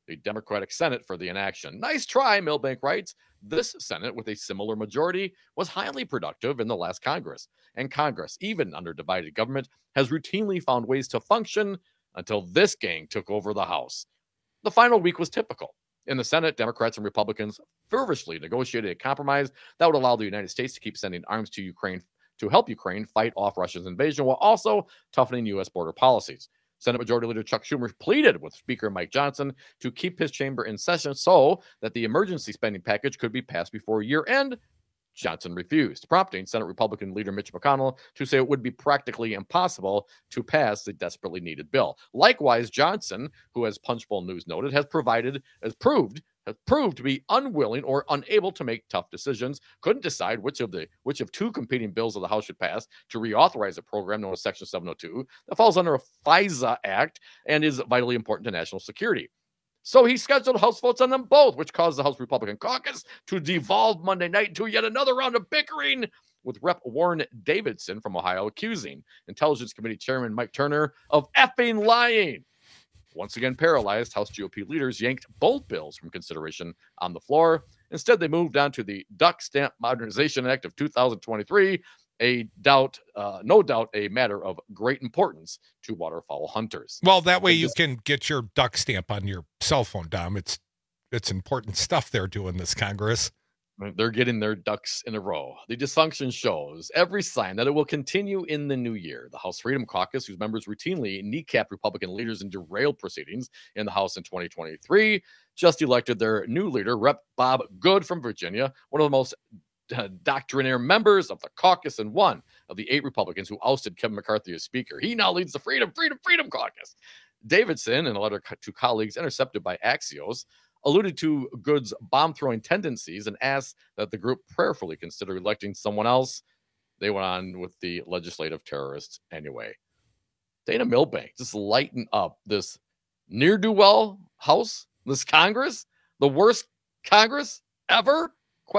the Democratic Senate for the inaction. Nice try, Milbank writes. This Senate, with a similar majority, was highly productive in the last Congress. And Congress, even under divided government, has routinely found ways to function until this gang took over the House. The final week was typical. In the Senate, Democrats and Republicans fervently negotiated a compromise that would allow the United States to keep sending arms to Ukraine to help Ukraine fight off Russia's invasion while also toughening U.S. border policies. Senate Majority Leader Chuck Schumer pleaded with Speaker Mike Johnson to keep his chamber in session so that the emergency spending package could be passed before year end. Johnson refused, prompting Senate Republican leader Mitch McConnell to say it would be practically impossible to pass the desperately needed bill. Likewise, Johnson, who, as Punchbowl News noted, has proved to be unwilling or unable to make tough decisions, couldn't decide which of two competing bills of the House should pass to reauthorize a program known as Section 702 that falls under a FISA Act and is vitally important to national security. So he scheduled House votes on them both, which caused the House Republican caucus to devolve Monday night into yet another round of bickering, with Rep. Warren Davidson from Ohio accusing Intelligence Committee Chairman Mike Turner of effing lying. Once again paralyzed, House GOP leaders yanked both bills from consideration on the floor. Instead, they moved on to the Duck Stamp Modernization Act of 2023, no doubt a matter of great importance to waterfowl hunters. Well, that way you can get your duck stamp on your cell phone, Dom. It's important stuff they're doing this Congress. They're getting their ducks in a row. The dysfunction shows every sign that it will continue in the new year. The House Freedom Caucus, whose members routinely kneecap Republican leaders and derail proceedings in the House in 2023, just elected their new leader, Rep. Bob Good from Virginia, one of the most doctrinaire members of the caucus and one of the 8 Republicans who ousted Kevin McCarthy as Speaker. He now leads the Freedom Caucus. Davidson, in a letter to colleagues intercepted by Axios, alluded to Good's bomb-throwing tendencies and asked that the group prayerfully consider electing someone else. They went on with the legislative terrorists anyway. Dana Milbank just lighten up this ne'er-do-well House, this Congress, the worst Congress ever? ?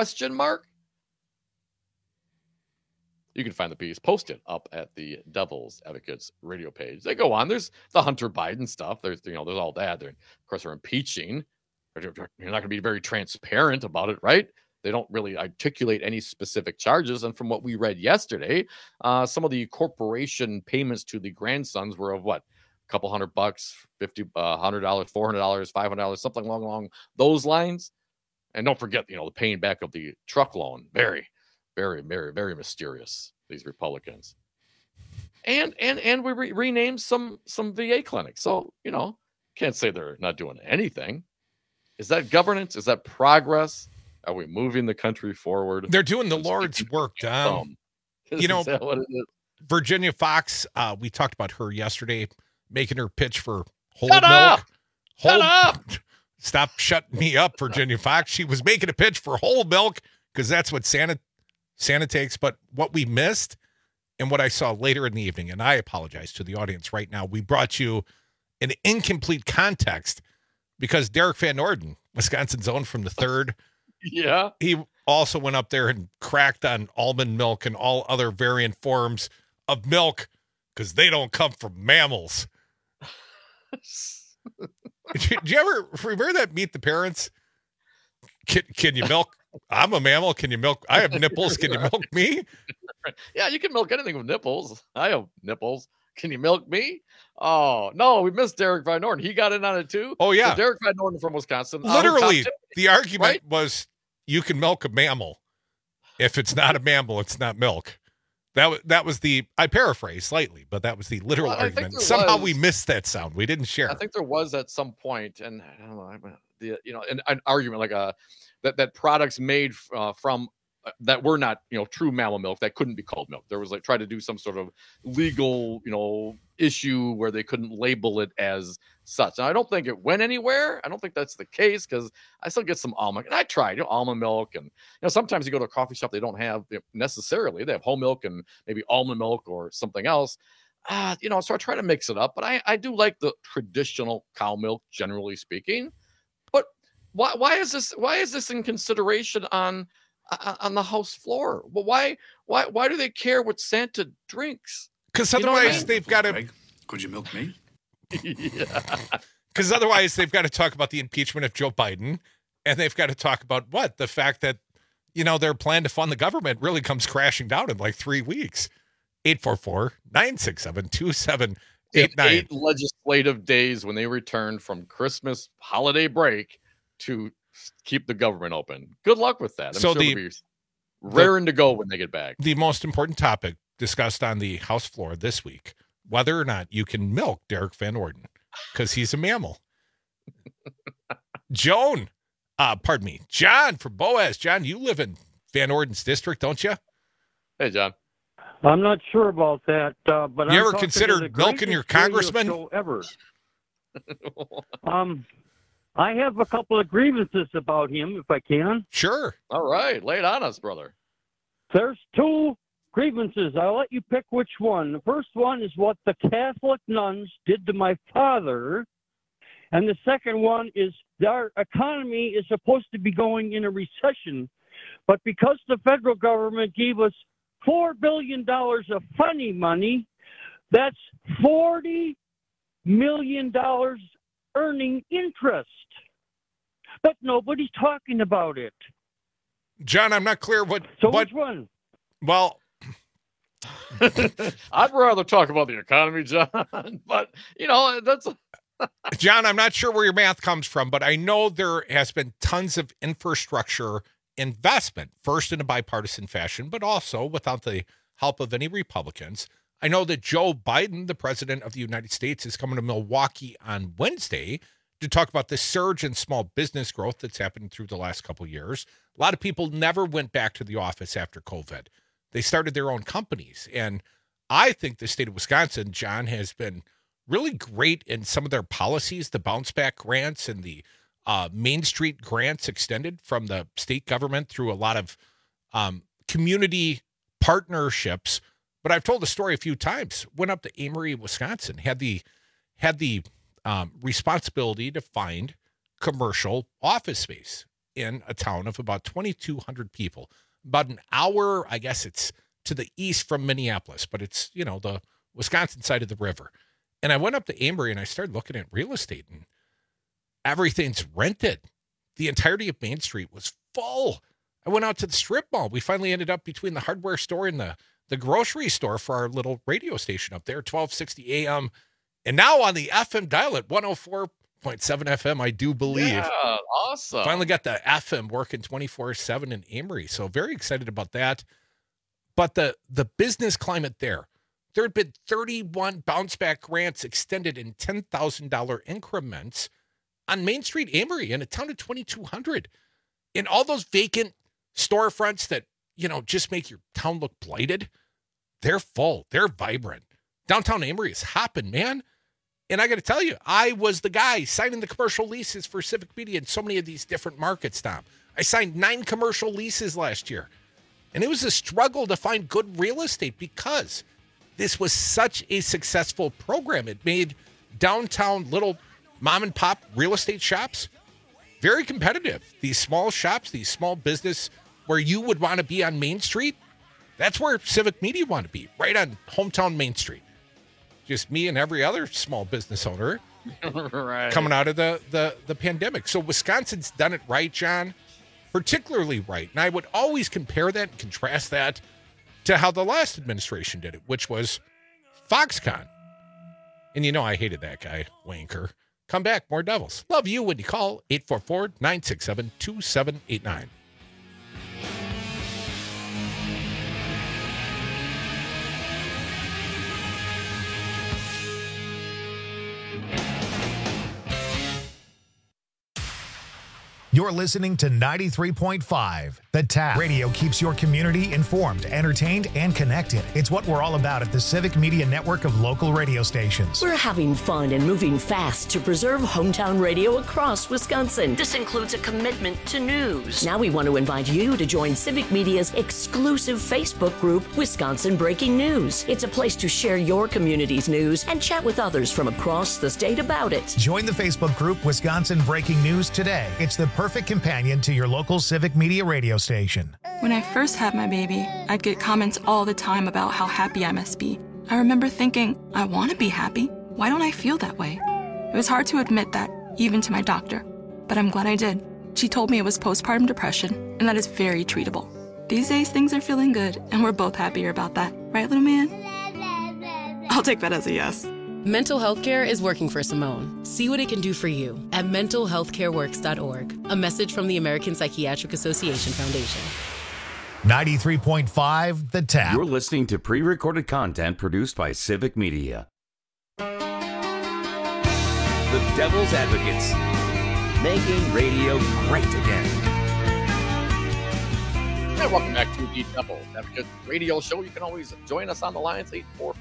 You can find the piece posted up at the Devil's Advocates radio page. They go on. There's the Hunter Biden stuff. There's all that. Of course, they're impeaching. You're not going to be very transparent about it, right? They don't really articulate any specific charges. And from what we read yesterday, some of the corporation payments to the grandsons were of what? A couple $100, $50, $100, $400, $500, something along those lines. And don't forget, the paying back of the truck loan. Very, very, very, very mysterious, these Republicans. And we renamed some VA clinics. So, can't say they're not doing anything. Is that governance? Is that progress? Are we moving the country forward? They're doing the Lord's work, Dom. Is that what it is? Virginia Fox, we talked about her yesterday, making her pitch for whole Shut milk. Up! Stop shutting me up, Virginia Fox. She was making a pitch for whole milk because that's what Santa takes. But what we missed and what I saw later in the evening, and I apologize to the audience right now, we brought you an incomplete context because Derek Van Norden, Wisconsin's own from the 3rd, yeah, he also went up there and cracked on almond milk and all other variant forms of milk because they don't come from mammals. Did you ever remember that Meet the Parents? Can you milk? I'm a mammal. Can you milk? I have nipples. Can you milk me? Yeah, you can milk anything with nipples. I have nipples. Can you milk me? Oh, no, we missed Derek Van Norden. He got in on it too. Oh, yeah. So Derek Van Norden from Wisconsin. Literally, the argument right? was you can milk a mammal. If it's not a mammal, it's not milk. That was the, I paraphrase slightly, but that was the literal argument. Somehow we missed that sound. We didn't share. I think there was at some point, and I don't know, an argument like that products made from that were not, true mammal milk that couldn't be called milk. There was try to do some sort of legal, issue where they couldn't label it as such. And I don't think it went anywhere. I don't think that's the case because I still get some almond. And I tried, almond milk. And, sometimes you go to a coffee shop, they don't have necessarily. They have whole milk and maybe almond milk or something else. So I try to mix it up. But I do like the traditional cow milk, generally speaking. But why is this in consideration on the House floor? Well, why do they care what Santa drinks? Because otherwise they've got to. Could you milk me? Yeah. Because otherwise they've got to talk about the impeachment of Joe Biden, and they've got to talk about what? The fact that, their plan to fund the government really comes crashing down in like 3 weeks. 844-967-2789. 8 legislative days when they return from Christmas holiday break to keep the government open. Good luck with that. I'm sure it'll be raring to go when they get back. The most important topic discussed on the House floor this week, whether or not you can milk Derek Van Orden, because he's a mammal. John from Boaz. John, you live in Van Orden's district, don't you? Hey, John. I'm not sure about that, but you ever considered milking your congressman? Ever. I have a couple of grievances about him, if I can. Sure. All right, lay it on us, brother. There's 2 grievances. I'll let you pick which one. The first one is what the Catholic nuns did to my father, and the second one is our economy is supposed to be going in a recession, but because the federal government gave us $4 billion of funny money, that's $40 million earning interest. But nobody's talking about it. John, I'm not clear what... Which one? Well... I'd rather talk about the economy, John, but, that's... John, I'm not sure where your math comes from, but I know there has been tons of infrastructure investment, first in a bipartisan fashion, but also without the help of any Republicans. I know that Joe Biden, the president of the United States, is coming to Milwaukee on Wednesday to talk about the surge in small business growth that's happened through the last couple of years. A lot of people never went back to the office after COVID. They started their own companies. And I think the state of Wisconsin, John, has been really great in some of their policies, the bounce back grants and the Main Street grants extended from the state government through a lot of community partnerships. But I've told the story a few times. Went up to Amory, Wisconsin, had the responsibility to find commercial office space in a town of about 2,200 people. About an hour, I guess it's to the east from Minneapolis, but it's, the Wisconsin side of the river. And I went up to Amory and I started looking at real estate, and everything's rented. The entirety of Main Street was full. I went out to the strip mall. We finally ended up between the hardware store and the grocery store for our little radio station up there, 1260 AM. And now on the FM dial at 104.7 FM, I do believe. Yeah, awesome. Finally got the FM working 24/7 in Amory. So very excited about that. But the business climate there had been 31 bounce back grants extended in $10,000 increments on Main Street, Amory, in a town of 2,200. In all those vacant storefronts that, just make your town look blighted, they're full. They're vibrant. Downtown Amory is hopping, man. And I got to tell you, I was the guy signing the commercial leases for Civic Media in so many of these different markets, Tom. I signed 9 commercial leases last year. And it was a struggle to find good real estate because this was such a successful program. It made downtown little mom and pop real estate shops very competitive. These small shops, these small business where you would want to be on Main Street, that's where Civic Media want to be, right on hometown Main Street. Just me and every other small business owner right. coming out of the pandemic. So Wisconsin's done it right, John, particularly right. And I would always compare that and contrast that to how the last administration did it, which was Foxconn. And I hated that guy, wanker. Come back, more Devils. Love you when you call 844-967-2789. You're listening to 93.5 The Tap. Radio keeps your community informed, entertained, and connected. It's what we're all about at the Civic Media network of local radio stations. We're having fun and moving fast to preserve hometown radio across Wisconsin. This includes a commitment to news. Now we want to invite you to join Civic Media's exclusive Facebook group, Wisconsin Breaking News. It's a place to share your community's news and chat with others from across the state about it. Join the Facebook group, Wisconsin Breaking News today. It's the perfect companion to your local Civic Media radio station. When I first had my baby, I'd get comments all the time about how happy I must be. I remember thinking, I want to be happy. Why don't I feel that way? It was hard to admit that, even to my doctor, but I'm glad I did. She told me it was postpartum depression, and that is very treatable. These days, things are feeling good, and we're both happier about that. Right, little man? I'll take that as a yes. Mental health care is working for Simone. See what it can do for you at mentalhealthcareworks.org. A message from the American Psychiatric Association Foundation. 93.5 The Tap. You're listening to pre-recorded content produced by Civic Media. The Devil's Advocates. Making radio great again. And welcome back to the Devil's Advocates Radio Show. You can always join us on the lines,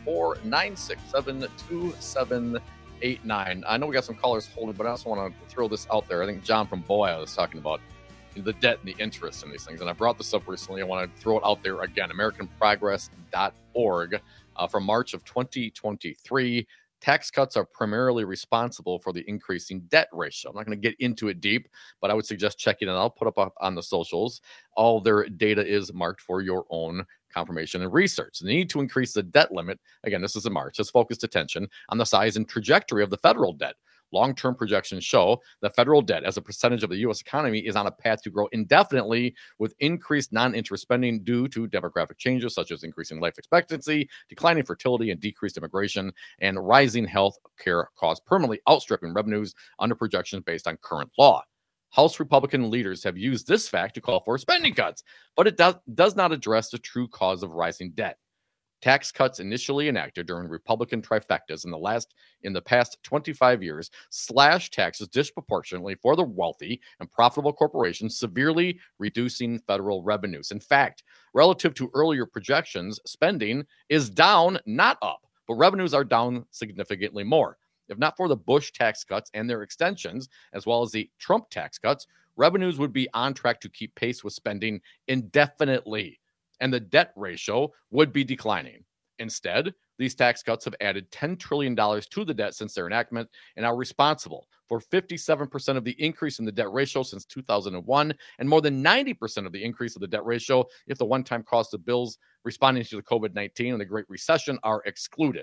844-967-2789. I know we got some callers holding, but I also want to throw this out there. I think John from Boy was talking about the debt and the interest in these things. And I brought this up recently. I want to throw it out there again. AmericanProgress.org from March of 2023. Tax cuts are primarily responsible for the increasing debt ratio. I'm not going to get into it deep, but I would suggest checking it out. I'll put up on the socials. All their data is marked for your own confirmation and research. The need to increase the debt limit, again, this is in March, has focused attention on the size and trajectory of the federal debt. Long-term projections show that federal debt as a percentage of the U.S. economy is on a path to grow indefinitely with increased non-interest spending due to demographic changes such as increasing life expectancy, declining fertility, and decreased immigration, and rising health care costs permanently outstripping revenues under projections based on current law. House Republican leaders have used this fact to call for spending cuts, but it does not address the true cause of rising debt. Tax cuts initially enacted during Republican trifectas in the past 25 years slashed taxes disproportionately for the wealthy and profitable corporations, severely reducing federal revenues. In fact, relative to earlier projections, spending is down, not up, but revenues are down significantly more. If not for the Bush tax cuts and their extensions, as well as the Trump tax cuts, revenues would be on track to keep pace with spending indefinitely, and the debt ratio would be declining. Instead, these tax cuts have added $10 trillion to the debt since their enactment and are responsible for 57% of the increase in the debt ratio since 2001 and more than 90% of the increase of the debt ratio if the one-time cost of bills responding to the COVID-19 and the Great Recession are excluded.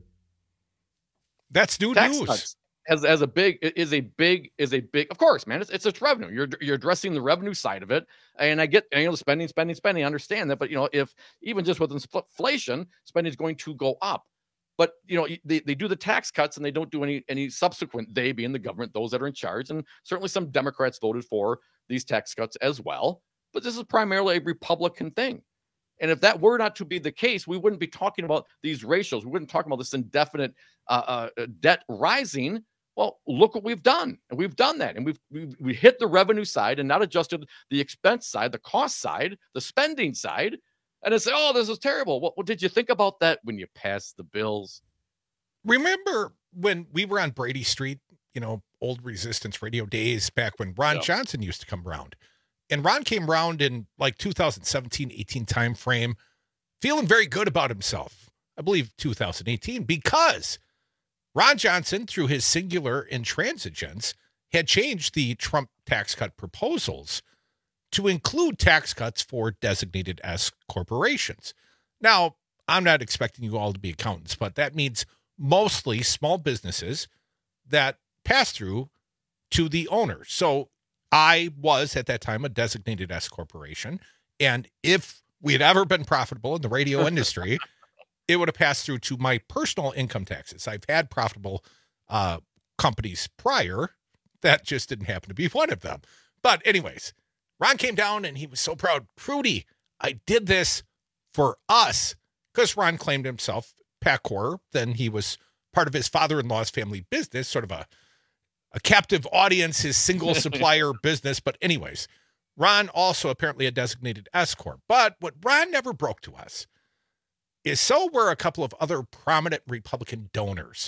That's new tax news. Cuts is a big, of course, man, it's revenue. You're addressing the revenue side of it. And I get, the spending, I understand that. But, if even just with inflation, spending is going to go up. But, they do the tax cuts and they don't do any subsequent, they being the government, those that are in charge. And certainly some Democrats voted for these tax cuts as well. But this is primarily a Republican thing. And if that were not to be the case, we wouldn't be talking about these ratios. We wouldn't talk about this indefinite debt rising. Well, look what we've done. And we've done that. And we hit the revenue side and not adjusted the expense side, the cost side, the spending side. And it's, oh, this is terrible. Well, did you think about that when you passed the bills? Remember when we were on Brady Street, old Resistance Radio days back when Ron Johnson used to come around. And Ron came around in like 2017-18 timeframe, feeling very good about himself. I believe 2018, because Ron Johnson, through his singular intransigence, had changed the Trump tax cut proposals to include tax cuts for designated S corporations. Now, I'm not expecting you all to be accountants, but that means mostly small businesses that pass through to the owner. So I was at that time a designated S corporation. And if we had ever been profitable in the radio industry, it would have passed through to my personal income taxes. I've had profitable companies prior. That just didn't happen to be one of them. But anyways, Ron came down and he was so proud. Rudy, I did this for us, because Ron claimed himself PACOR. Then he was part of his father-in-law's family business, sort of a captive audience, his single supplier business. But anyways, Ron also apparently a designated S corp. But what Ron never broke to us is so were a couple of other prominent Republican donors.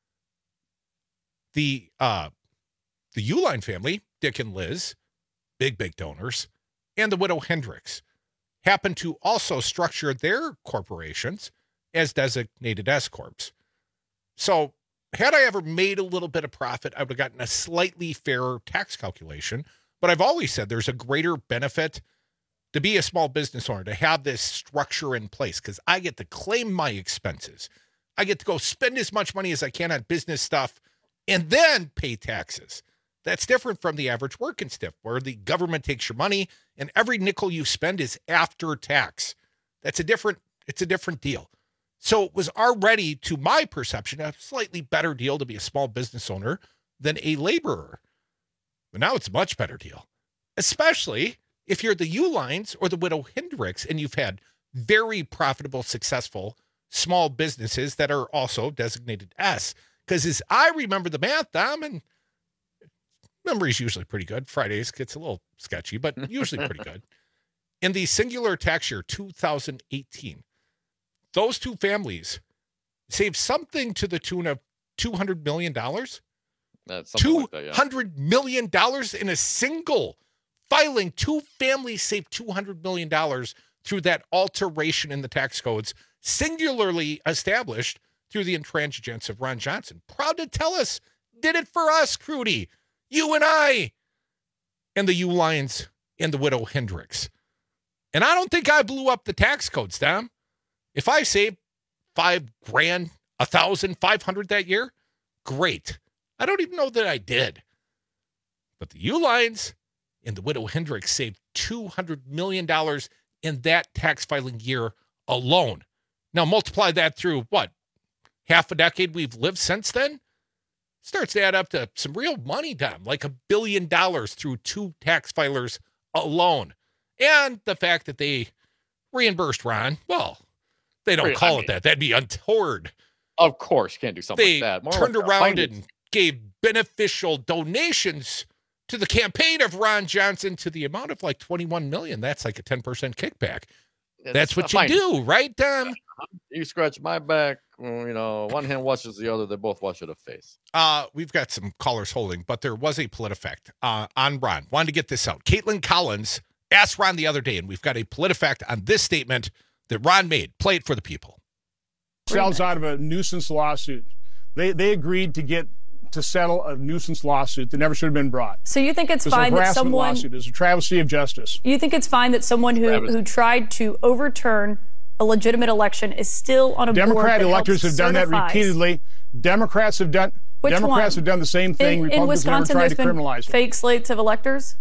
The Uline family, Dick and Liz, big donors, and the widow Hendricks happen to also structure their corporations as designated S corps. So had I ever made a little bit of profit, I would have gotten a slightly fairer tax calculation. But I've always said there's a greater benefit to be a small business owner, to have this structure in place, because I get to claim my expenses. I get to go spend as much money as I can on business stuff and then pay taxes. That's different from the average working stiff, where the government takes your money and every nickel you spend is after tax. It's a different deal. So it was already, to my perception, a slightly better deal to be a small business owner than a laborer. But now it's a much better deal, especially if you're the Uihleins or the widow Hendricks and you've had very profitable, successful small businesses that are also designated S. Because as I remember the math, Dom, and memory is usually pretty good. Fridays gets a little sketchy, but usually pretty good. In the singular tax year 2018, those two families saved something to the tune of $200 million. That's $200 million in a single filing. Two families saved $200 million through that alteration in the tax codes, singularly established through the intransigence of Ron Johnson. Proud to tell us, did it for us, Crudy. You and I, and the Uihleins and the widow Hendricks. And I don't think I blew up the tax codes, Tom. If I saved $5,000, $1,500 that year, great. I don't even know that I did. But the Uihleins and the widow Hendricks saved $200 million in that tax filing year alone. Now multiply that through what? Half a decade we've lived since then? Starts to add up to some real money, Tom, like $1 billion through two tax filers alone. And the fact that they reimbursed Ron, well, they don't call it that. That'd be untoward. Of course, you can't do something They like that. turned around and gave beneficial donations to the campaign of Ron Johnson to the amount of like $21 million. That's like a 10% kickback. That's what you do, right, Tom? You scratch my back, one hand washes the other. They both wash the face. We've got some callers holding, but there was a PolitiFact on Ron. Wanted to get this out. Caitlin Collins asked Ron the other day, and we've got a PolitiFact on this statement that Ron made. Play it for the people. Sells out of a nuisance lawsuit. They agreed to settle a nuisance lawsuit that never should have been brought. So you think it's fine that someone lawsuit is a travesty of justice. You think it's fine that someone who tried to overturn a legitimate election is still on a Democrat board that electors have done that repeatedly. Democrats have done the same thing. In Wisconsin, never tried to there's been criminalize it. fake slates of electors?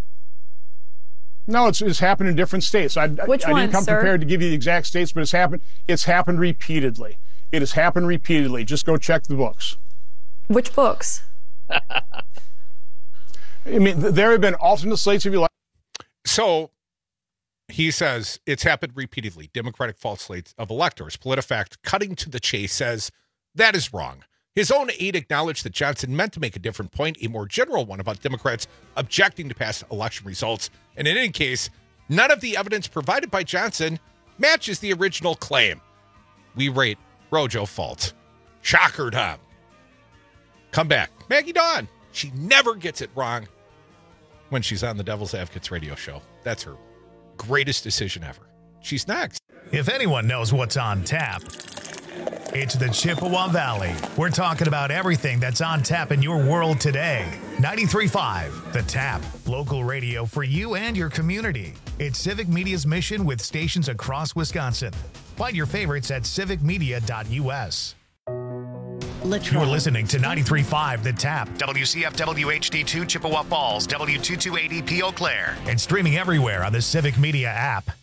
No, it's happened in different states. I didn't come prepared to give you the exact states, but it's happened repeatedly. It has happened repeatedly. Just go check the books. Which books? I mean, there have been alternate slates of elections. So he says it's happened repeatedly. Democratic false slates of electors. PolitiFact, cutting to the chase, says that is wrong. His own aide acknowledged that Johnson meant to make a different point, a more general one about Democrats objecting to past election results. And in any case, none of the evidence provided by Johnson matches the original claim. We rate Rojo fault. Shocker, Tom. Come back. Maggie Dawn. She never gets it wrong when she's on the Devil's Advocates radio show. That's her greatest decision ever. She's next. If anyone knows what's on tap, it's the Chippewa Valley. We're talking about everything that's on tap in your world today. 93.5 The Tap. Local radio for you and your community. It's Civic Media's mission with stations across Wisconsin. Find your favorites at civicmedia.us. You're listening to 93.5 The Tap, WCFW HD2 Chippewa Falls, W228EP Eau Claire, and streaming everywhere on the Civic Media app.